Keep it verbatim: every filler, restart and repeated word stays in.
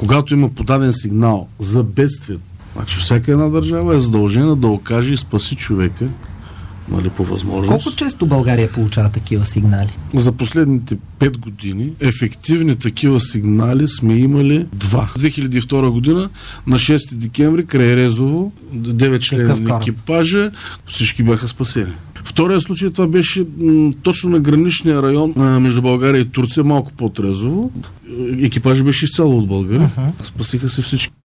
когато има подаден сигнал за бедствие, значи всяка една държава е задължена да окаже и спаси човека, нали, по възможност. Колко често България получава такива сигнали? За последните пет години ефективни такива сигнали сме имали два. две хиляди и втора година на шести декември край Резово, девет члена на екипажа, всички бяха спасени. Втория случай, това беше м, точно на граничния район а, между България и Турция, малко под Резово. Екипажът беше изцяло от българи. Uh-huh. Спасиха се всички.